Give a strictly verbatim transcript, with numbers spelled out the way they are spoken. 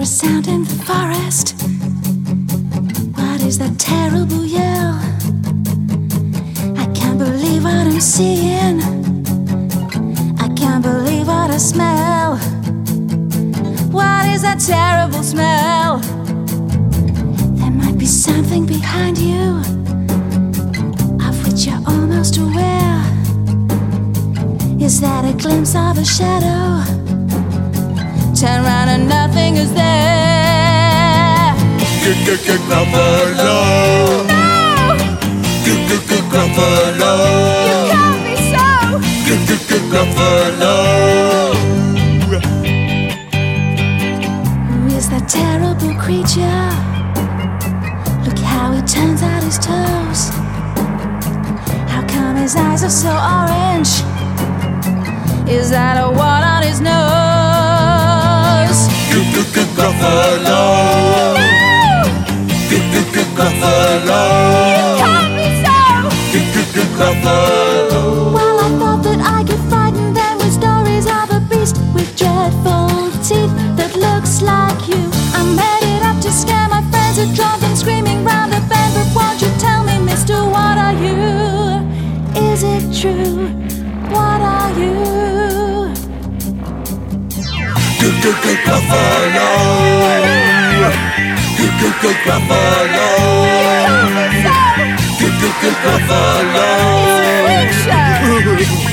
a sound in the forest. What is that terrible yell? I can't believe what I'm seeing. I can't believe what I smell. What is that terrible smell? There might be something behind you of which you're almost aware. Is that a glimpse of a shadow? Turn around and nothing is there. Gruffalo. No! Gruffalo. You can't be so! Gruffalo. Who is that terrible creature? Look how he turns out his toes. How come his eyes are so orange? Is that a wart on his nose? Gruffalo. Gruffalo. You can't be so! Gruffalo. Well, I thought that I could frighten them with stories of a beast with dreadful teeth that looks like you. I'm headed up to scare my friends who drove them screaming round the bend. But won't you tell me, mister, what are you? Is it true? What are you? Gruffalo. Gruffalo. You can't be so! Gruffalo. It's a freak show!